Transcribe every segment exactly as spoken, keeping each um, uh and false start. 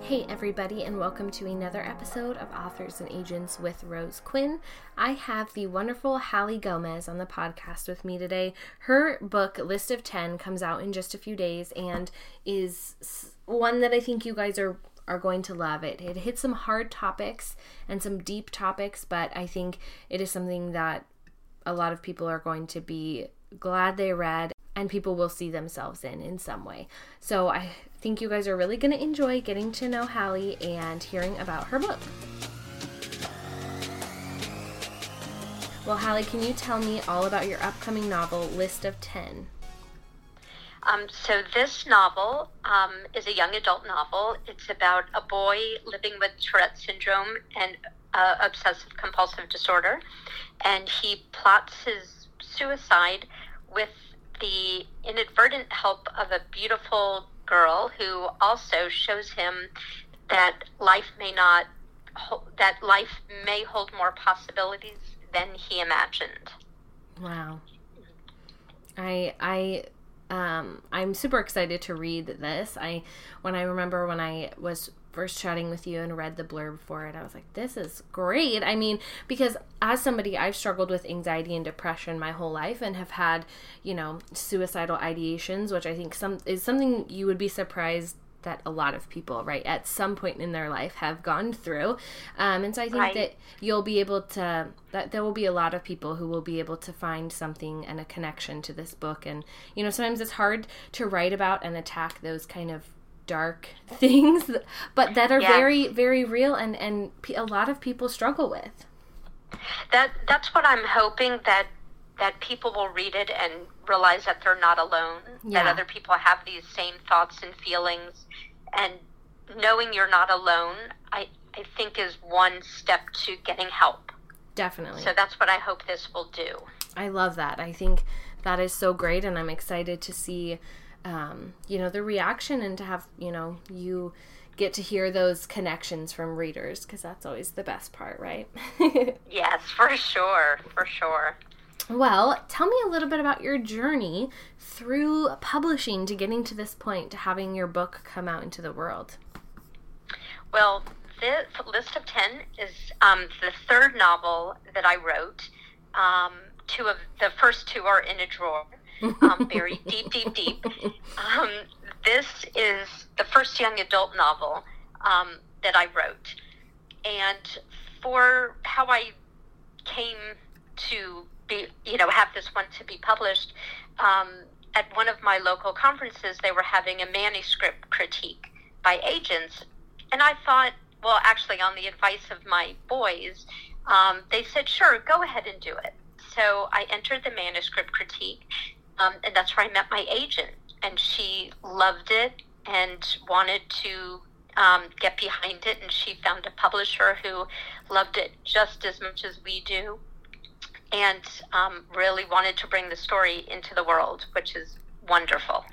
Hey everybody, and welcome to another episode of Authors and Agents with Rose Quinn. I have the wonderful Hallie Gomez on the podcast with me today. Her book, List of ten, comes out in just a few days and is one that I think you guys are, are going to love. It, it hits some hard topics and some deep topics, but I think it is something that a lot of people are going to be glad they read, and people will see themselves in in some way. So I think you guys are really going to enjoy getting to know Hallie and hearing about her book. Well, Hallie, can you tell me all about your upcoming novel, List of ten? Um, so this novel um, is a young adult novel. It's about a boy living with Tourette syndrome and uh, obsessive compulsive disorder, and he plots his suicide with the inadvertent help of a beautiful girl who also shows him that life may not, that life may hold more possibilities than he imagined. Wow. I, I, um, I'm super excited to read this. I, when I remember when I was first chatting with you and read the blurb for it, I was like, this is great. I mean, because as somebody, I've struggled with anxiety and depression my whole life and have had, you know, suicidal ideations, which I think some is something you would be surprised that a lot of people, right, at some point in their life have gone through. Um, and so I think right. that you'll be able to, that there will be a lot of people who will be able to find something and a connection to this book. And, you know, sometimes it's hard to write about and attack those kind of dark things, but that are yes. very, very real and, and a lot of people struggle with. That That's what I'm hoping, that that people will read it and realize that they're not alone, Yeah. that other people have these same thoughts and feelings, and knowing you're not alone, I, I think is one step to getting help. Definitely. So that's what I hope this will do. I love that. I think that is so great, and I'm excited to see Um, you know, the reaction and to have, you know, you get to hear those connections from readers, because that's always the best part, right? Yes, for sure, for sure. Well, tell me a little bit about your journey through publishing to getting to this point, to having your book come out into the world. Well, this List of ten is um, the third novel that I wrote. Um, two of the first two are in a drawer. um, buried deep, deep, deep. Um, this is the first young adult novel um, that I wrote. And for how I came to be, you know, have this one to be published, um, at one of my local conferences, they were having a manuscript critique by agents. And I thought, well, actually, on the advice of my boys, um, they said, sure, go ahead and do it. So I entered the manuscript critique. Um, and that's where I met my agent, and she loved it and wanted to um, get behind it, and she found a publisher who loved it just as much as we do, and um, really wanted to bring the story into the world, which is wonderful.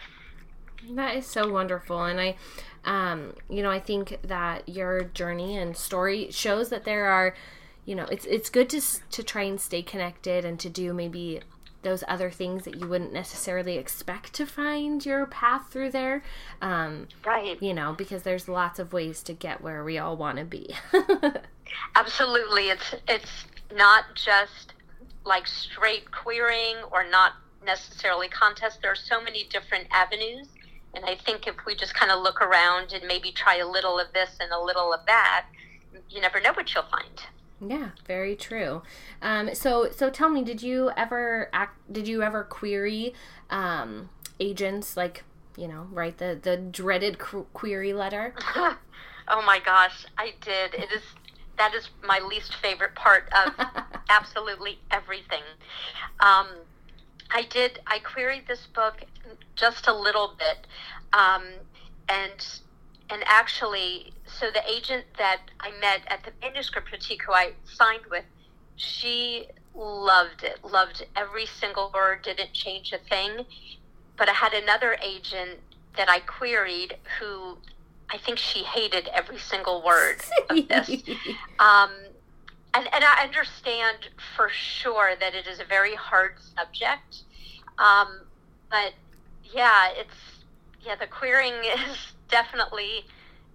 That is so wonderful, and I, um, you know, I think that your journey and story shows that there are, you know, it's it's good to to try and stay connected and to do maybe those other things that you wouldn't necessarily expect to find your path through there. Um, right. You know, because there's lots of ways to get where we all want to be. Absolutely. It's, it's not just like straight queering or not necessarily contests. There are so many different avenues. And I think if we just kind of look around and maybe try a little of this and a little of that, you never know what you'll find. Yeah, very true. Um, so, so tell me, did you ever act, did you ever query um, agents, like, you know, write the, the dreaded qu- query letter? Oh my gosh, I did. It is, that is my least favorite part of absolutely everything. Um, I did, I queried this book just a little bit, um, and And actually, so the agent that I met at the manuscript critique, who I signed with, she loved it, loved every single word, didn't change a thing. But I had another agent that I queried who I think she hated every single word of this. Um, and, and I understand for sure that it is a very hard subject. Um, but yeah, it's, yeah, the querying is definitely,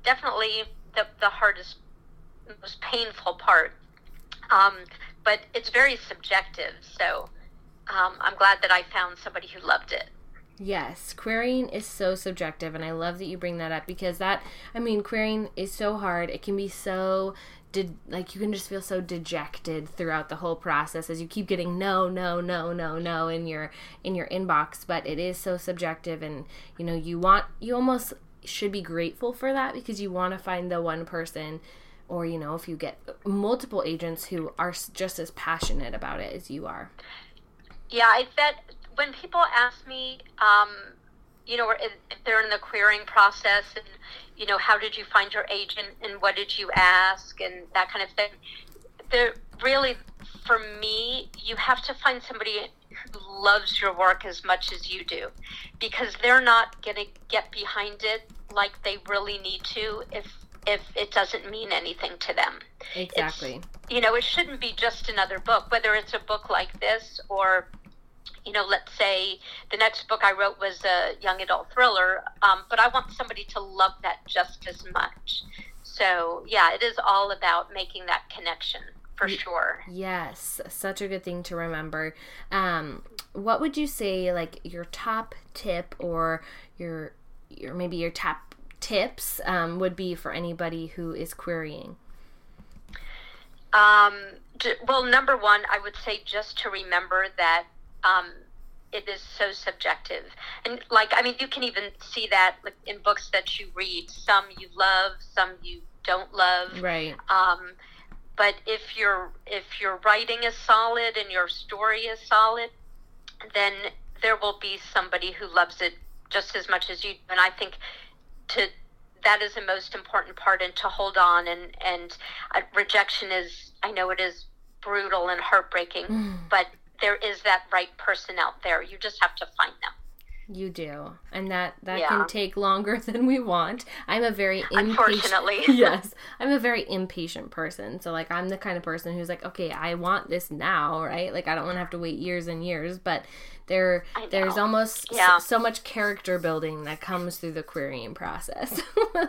definitely the, the hardest, most painful part. Um, but it's very subjective. So um, I'm glad that I found somebody who loved it. Yes, querying is so subjective, and I love that you bring that up, because that, I mean, querying is so hard. It can be so, de- like, you can just feel so dejected throughout the whole process as you keep getting no, no, no, no, no in your, in your inbox, but it is so subjective, and, you know, you want, you almost should be grateful for that, because you want to find the one person, or, you know, if you get multiple agents who are just as passionate about it as you are. Yeah, I bet when people ask me, um, you know, if they're in the querying process and, you know, how did you find your agent and what did you ask and that kind of thing, they're really, for me, you have to find somebody who loves your work as much as you do, because they're not going to get behind it like they really need to if if it doesn't mean anything to them. Exactly. It's, you know, it shouldn't be just another book, whether it's a book like this or, you know, let's say the next book I wrote was a young adult thriller, um, but I want somebody to love that just as much. So, yeah, it is all about making that connection, for sure. Yes, such a good thing to remember. Um, what would you say, like, your top tip or your, your maybe your top tips um, would be for anybody who is querying? Um, well, number one, I would say just to remember that um, it is so subjective. And, like, I mean, you can even see that like, in books that you read. Some you love, some you don't love. Right. Um, but if your if your writing is solid and your story is solid, then there will be somebody who loves it just as much as you do. And I think to that is the most important part, and to hold on. And and uh, rejection is, I know it is brutal and heartbreaking, mm. but there is that right person out there. You just have to find them. You do. And that, that yeah. can take longer than we want. I'm a very impatient... Unfortunately. Yes. I'm a very impatient person. So, like, I'm the kind of person who's like, okay, I want this now, right? Like, I don't want to have to wait years and years. But there, there's almost yeah. so, so much character building that comes through the querying process.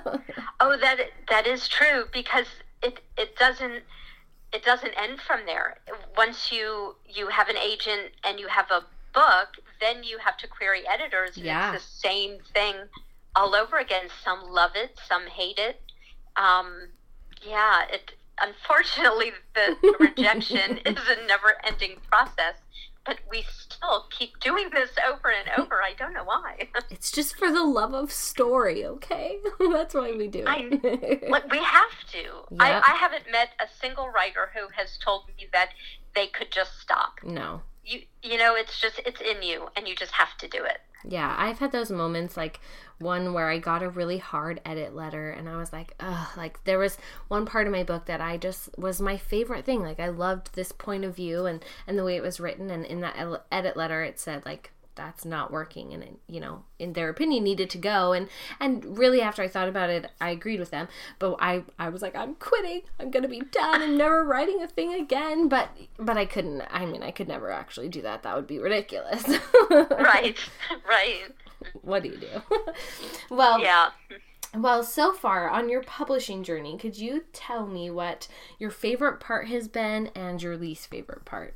Oh, that that is true, because it it doesn't... It doesn't end from there. Once you you have an agent and you have a book, then you have to query editors. And yeah. It's the same thing all over again. Some love it, some hate it. Um, yeah, it unfortunately the rejection is a never-ending process. But we still keep doing this over and over. I don't know why. It's just for the love of story, okay? That's why we do it. I, like, we have to. Yep. I, I haven't met a single writer who has told me that they could just stop. No. You you know, it's just, it's in you, and you just have to do it. Yeah, I've had those moments, like one where I got a really hard edit letter, and I was like, ugh, like there was one part of my book that I just was my favorite thing. Like, I loved this point of view and, and the way it was written, and in that edit letter it said, like, that's not working, and it, you know, in their opinion, needed to go. And and really, after I thought about it, I agreed with them. But I, I was like, I'm quitting. I'm gonna be done. I'm never writing a thing again. But but I couldn't. I mean, I could never actually do that. That would be ridiculous. Right. Right. What do you do? Well. Yeah. Well, so far on your publishing journey, could you tell me what your favorite part has been and your least favorite part?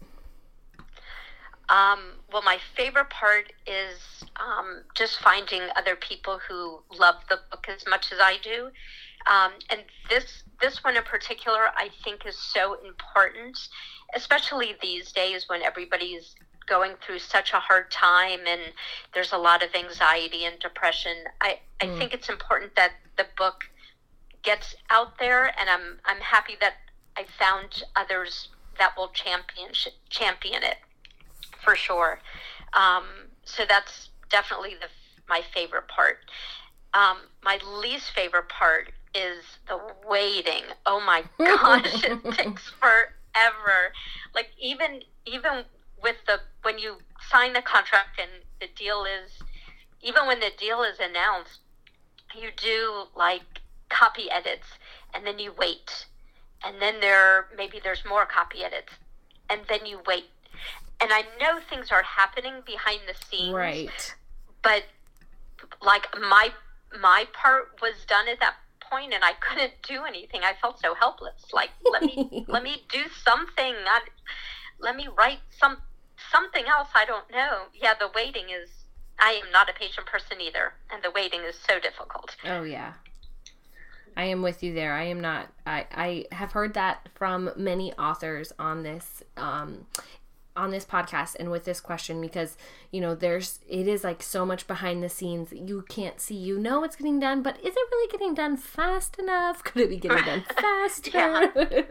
Um, well, my favorite part is um, just finding other people who love the book as much as I do. Um, and this this one in particular, I think, is so important, especially these days when everybody's going through such a hard time and there's a lot of anxiety and depression. I, I mm. think it's important that the book gets out there, and I'm I'm happy that I found others that will champion champion it. For sure. Um, so that's definitely the my favorite part. Um, my least favorite part is the waiting. Oh my gosh, it takes forever. Like even even with the when you sign the contract and the deal is even when the deal is announced, you do like copy edits, and then you wait, and then there maybe there's more copy edits, and then you wait. And I know things are happening behind the scenes, right? But like my my part was done at that point and I couldn't do anything. I felt so helpless. Like, let me let me do something. Not, let me write some something else. I don't know. Yeah, the waiting is. I am not a patient person either, and the waiting is so difficult. Oh yeah. I am with you there. I am not, I, I have heard that from many authors on this, um, on this podcast and with this question, because, you know, there's, it is like so much behind the scenes that you can't see. You know it's getting done, but is it really getting done fast enough? Could it be getting done faster? Yeah.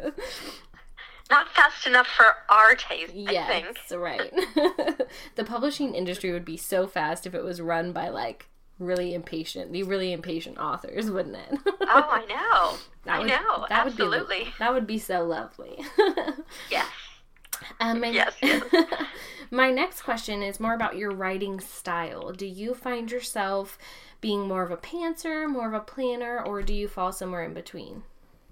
Not fast enough for our taste, yes, I think. Right. The publishing industry would be so fast if it was run by, like, really impatient, the really impatient authors, wouldn't it? Oh, I know. That I would, know. That Absolutely. Would be, that would be so lovely. Yes. Um, my, yes, yes. My next question is more about your writing style. Do you find yourself being more of a pantser, more of a planner, or do you fall somewhere in between?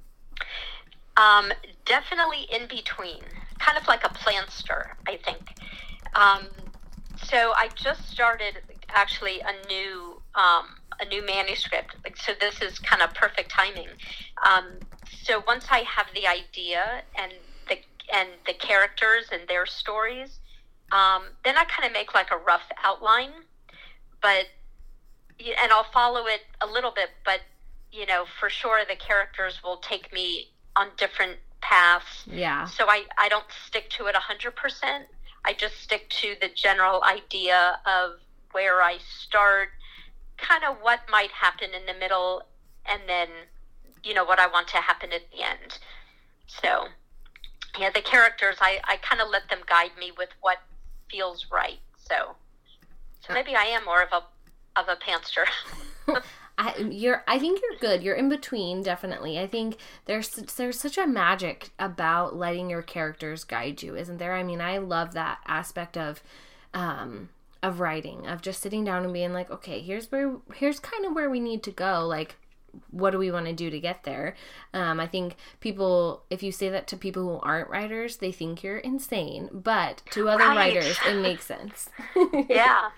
Um, definitely in between. Kind of like a planster, I think. Um, so I just started actually a new um, a new manuscript. Like, so this is kind of perfect timing. Um, so once I have the idea and the and the characters and their stories, um, then I kind of make like a rough outline, but and I'll follow it a little bit. But you know, for sure, the characters will take me on different paths. Yeah. So I I don't stick to it a hundred percent. I just stick to the general idea of where I start, kind of what might happen in the middle, and then, you know, what I want to happen at the end. So, yeah, the characters, I, I kind of let them guide me with what feels right. So, so maybe I am more of a of a pantser. I you're I think you're good. You're in between, definitely. I think there's there's such a magic about letting your characters guide you, isn't there? I mean, I love that aspect of um of writing, of just sitting down and being like, okay, here's where here's kind of where we need to go. Like, what do we want to do to get there? Um, I think people, if you say that to people who aren't writers, they think you're insane. But to other right. writers, it makes sense. Yeah.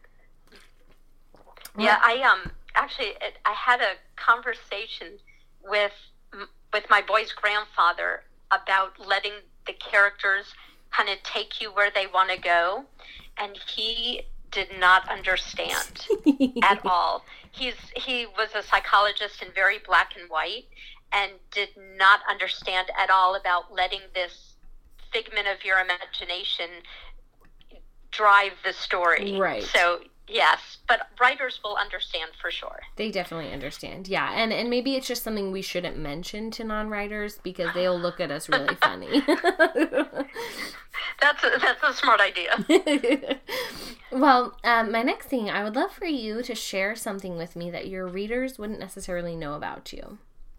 Yeah, I um actually it, I had a conversation with with my boy's grandfather about letting the characters kind of take you where they want to go, and he did not understand at all. He's he was a psychologist and very black and white, and did not understand at all about letting this figment of your imagination drive the story. Right. So yes, but writers will understand for sure. They definitely understand. Yeah, and and maybe it's just something we shouldn't mention to non-writers because they'll look at us really funny. That's a, that's a smart idea. Well, um, my next thing, I would love for you to share something with me that your readers wouldn't necessarily know about you.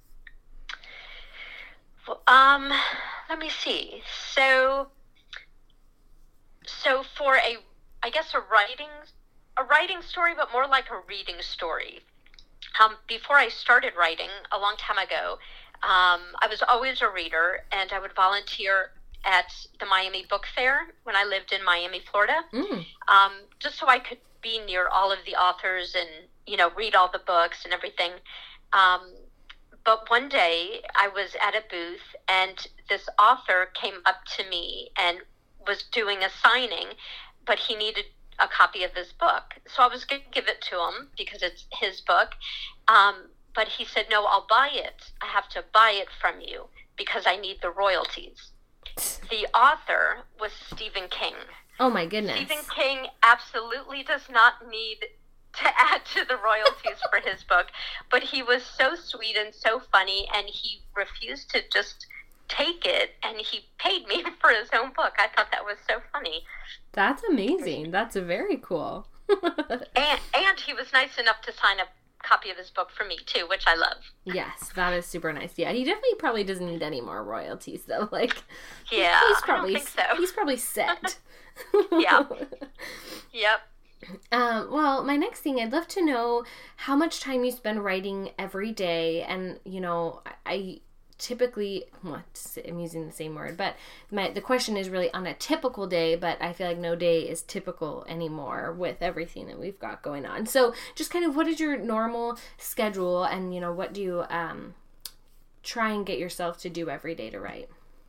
Well, um, let me see. So, so for a, I guess a writing, a writing story, but more like a reading story. Um, before I started writing a long time ago, um, I was always a reader, and I would volunteer at the Miami Book Fair when I lived in Miami, Florida, Mm. um, just so I could be near all of the authors and, you know, read all the books and everything. Um, but one day I was at a booth, and this author came up to me and was doing a signing, but he needed a copy of this book. So I was going to give it to him because it's his book. Um, but he said, no, I'll buy it. I have to buy it from you because I need the royalties. The author was Stephen King. Oh my goodness. Stephen King absolutely does not need to add to the royalties for his book, but he was so sweet and so funny, and he refused to just take it, and he paid me for his own book. I thought that was so funny. That's amazing. That's very cool. and, and he was nice enough to sign a copy of his book for me too, which I love. Yes, that is super nice. Yeah, he definitely probably doesn't need any more royalties though. Like, yeah, he's probably I don't think so. He's probably set. Yeah. Yep. Um, well, my next thing, I'd love to know how much time you spend writing every day, and you know, I typically, well, I'm using the same word, but my, the question is really on a typical day, but I feel like no day is typical anymore with everything that we've got going on. So just kind of what is your normal schedule, and, you know, what do you um, try and get yourself to do every day to write?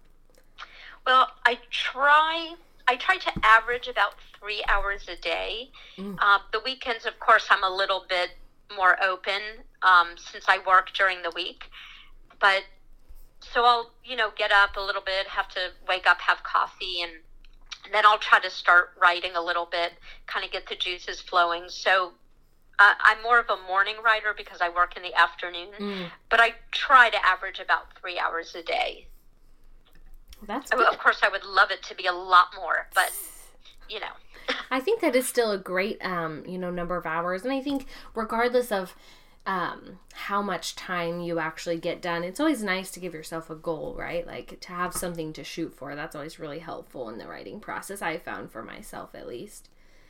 Well, I try... I try to average about three hours a day. Mm. Uh, the weekends, of course, I'm a little bit more open um, since I work during the week. But so I'll, you know, get up a little bit, have to wake up, have coffee, and, and then I'll try to start writing a little bit, kind of get the juices flowing. So uh, I'm more of a morning writer because I work in the afternoon. Mm. But I try to average about three hours a day. That's good. Of course, I would love it to be a lot more, but, you know. I think that is still a great, um, you know, number of hours. And I think regardless of um, how much time you actually get done, it's always nice to give yourself a goal, right? Like to have something to shoot for. That's always really helpful in the writing process, I found for myself at least.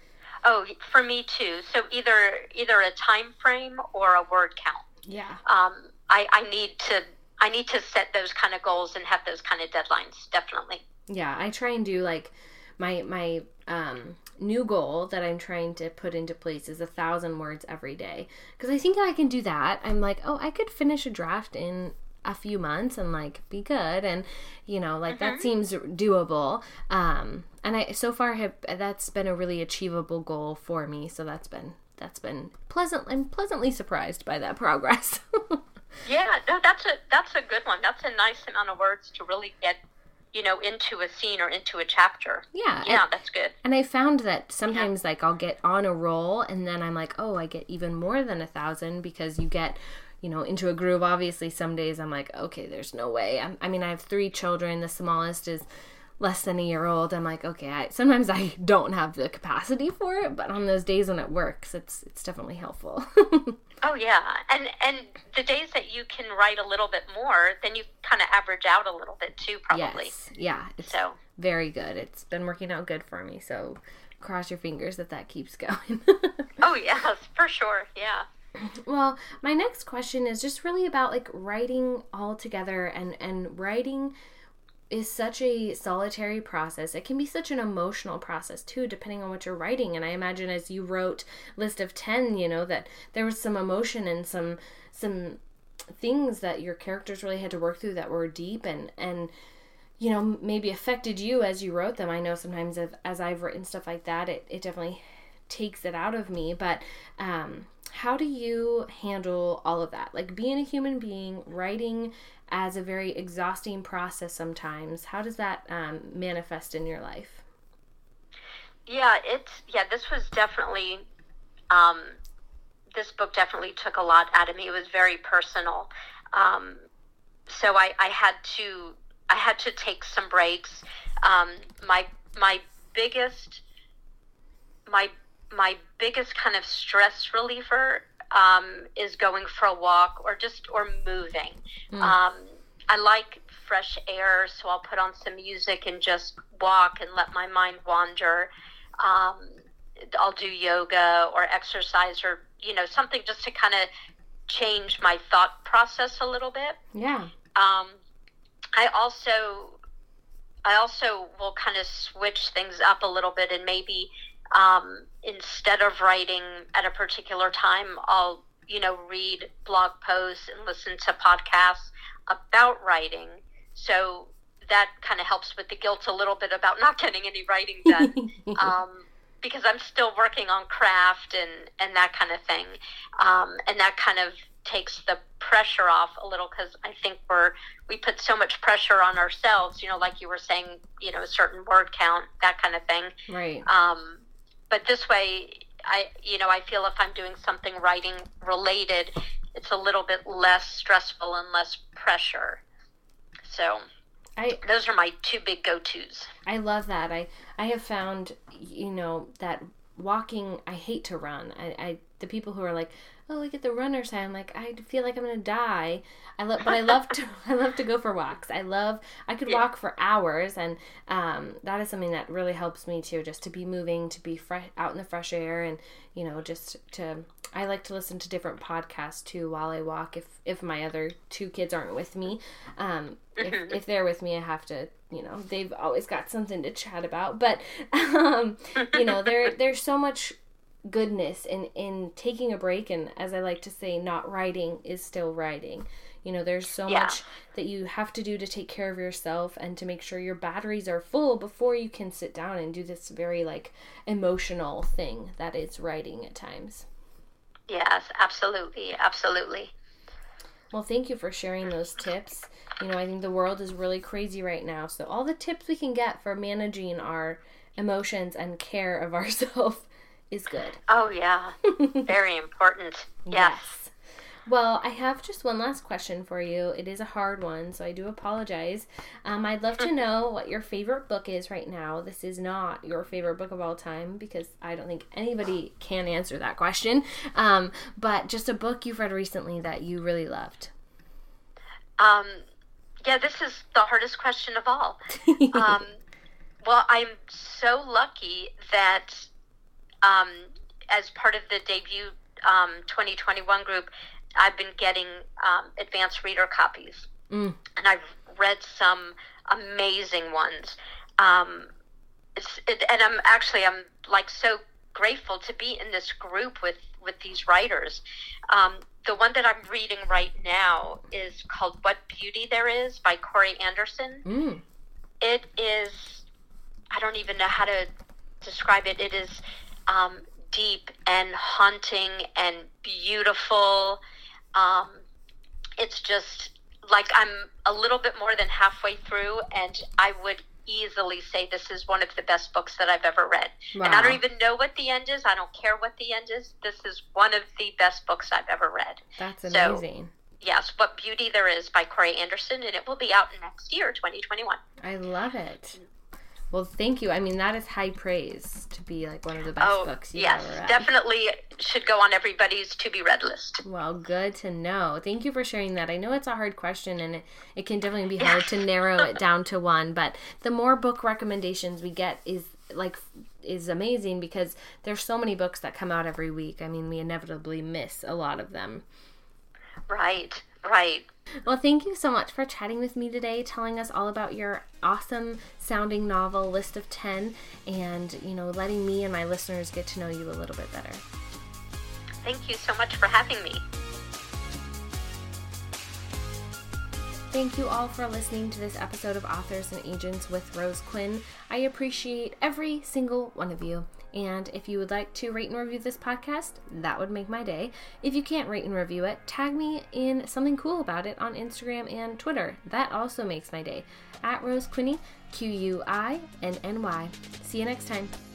Oh, for me too. So either either a time frame or a word count. Yeah. Um, I, I need to... I need to set those kind of goals and have those kind of deadlines, definitely. Yeah, I try and do like my my um, new goal that I'm trying to put into place is a thousand words every day. Because I think I can do that. I'm like, oh, I could finish a draft in a few months and like be good. And, you know, like mm-hmm. that seems doable. Um, and I so far have that's been a really achievable goal for me. So that's been that's been pleasant. I'm pleasantly surprised by that progress. Yeah, no, that's a that's a good one. That's a nice amount of words to really get, you know, into a scene or into a chapter. Yeah. Yeah, and, that's good. And I found that sometimes, yeah. like, I'll get on a roll, and then I'm like, oh, I get even more than a thousand, because you get, you know, into a groove. Obviously, some days I'm like, okay, there's no way. I'm, I mean, I have three children. The smallest is less than a year old. I'm like, okay, I, sometimes I don't have the capacity for it, but on those days when it works, it's it's definitely helpful. Oh, yeah. And and the days that you can write a little bit more, then you kind of average out a little bit too, probably. Yes. Yeah. It's so. very good. It's been working out good for me. So cross your fingers that that keeps going. Oh, yes, for sure. Yeah. Well, my next question is just really about like writing all together, and, and writing is such a solitary process. It can be such an emotional process too, depending on what you're writing. And I imagine as you wrote List of ten, you know, that there was some emotion and some some things that your characters really had to work through that were deep and, and you know, maybe affected you as you wrote them. I know sometimes if, as I've written stuff like that, it, it definitely takes it out of me. But um, how do you handle all of that? Like being a human being, writing as a very exhausting process sometimes. How does that um, manifest in your life? Yeah, it's, yeah, this was definitely, um, this book definitely took a lot out of me. It was very personal. Um, so I, I had to, I had to take some breaks. Um, my, my biggest, my, my biggest kind of stress reliever Um, is going for a walk or just, or moving. Mm. Um, I like fresh air, so I'll put on some music and just walk and let my mind wander. Um, I'll do yoga or exercise or, you know, something just to kind of change my thought process a little bit. Yeah. Um, I also, I also will kind of switch things up a little bit and maybe, Um, instead of writing at a particular time, I'll, you know, read blog posts and listen to podcasts about writing. So that kind of helps with the guilt a little bit about not getting any writing done. um, because I'm still working on craft and, and that kind of thing. Um, and that kind of takes the pressure off a little, because I think we're, we put so much pressure on ourselves, you know, like you were saying, you know, a certain word count, that kind of thing. Right. Um, But this way, I, you know, I feel if I'm doing something writing related, it's a little bit less stressful and less pressure. So I, those are my two big go-tos. I love that. I, I have found, you know, that walking, I hate to run. I, I the people who are like, oh, look at the runner sign. I'm like, I feel like I'm going to die. I love, but I love to, I love to go for walks. I love, I could yeah. walk for hours. And, um, that is something that really helps me too, just to be moving, to be fresh out in the fresh air and, you know, just to, I like to listen to different podcasts too while I walk if, if my other two kids aren't with me. Um, if, if they're with me, I have to, you know, they've always got something to chat about. But, um, you know, there there's so much goodness in, in taking a break. And as I like to say, not writing is still writing. You know, there's so yeah. much that you have to do to take care of yourself and to make sure your batteries are full before you can sit down and do this very, like, emotional thing that is writing at times. Yes, absolutely. Absolutely. Well, thank you for sharing those tips. You know, I think the world is really crazy right now. So all the tips we can get for managing our emotions and care of ourselves is good. Oh, yeah. Very important. Yes. yes. Well, I have just one last question for you. It is a hard one, so I do apologize. Um, I'd love to know what your favorite book is right now. This is not your favorite book of all time, because I don't think anybody can answer that question. Um, but just a book you've read recently that you really loved. Um, yeah, this is the hardest question of all. um, well, I'm so lucky that um, as part of the debut um, twenty twenty-one group, I've been getting um, advanced reader copies, mm. and I've read some amazing ones. Um, it's, it, and I'm actually, I'm like so grateful to be in this group with, with these writers. Um, the one that I'm reading right now is called What Beauty There Is by Corey Anderson. Mm. It is, I don't even know how to describe it. It is um, deep and haunting and beautiful. Um, it's just like I'm a little bit more than halfway through, and I would easily say this is one of the best books that I've ever read. Wow. And I don't even know what the end is. I don't care what the end is. This is one of the best books I've ever read. That's amazing. So, yes, What Beauty There Is by Corey Anderson, and it will be out next year, twenty twenty-one. I love it. Well, thank you. I mean, that is high praise to be like one of the best oh, books you've yes, ever read. Definitely should go on everybody's to-be-read list. Well, good to know. Thank you for sharing that. I know it's a hard question, and it, it can definitely be hard to narrow it down to one, but the more book recommendations we get is like is amazing, because there's so many books that come out every week. I mean, we inevitably miss a lot of them. Right, right. Well, thank you so much for chatting with me today, telling us all about your awesome sounding novel, List of ten, and, you know, letting me and my listeners get to know you a little bit better. Thank you so much for having me. Thank you all for listening to this episode of Authors and Agents with Rose Quinn. I appreciate every single one of you. And if you would like to rate and review this podcast, that would make my day. If you can't rate and review it, tag me in something cool about it on Instagram and Twitter. That also makes my day. At Rose Quinney, Q U I N N Y. See you next time.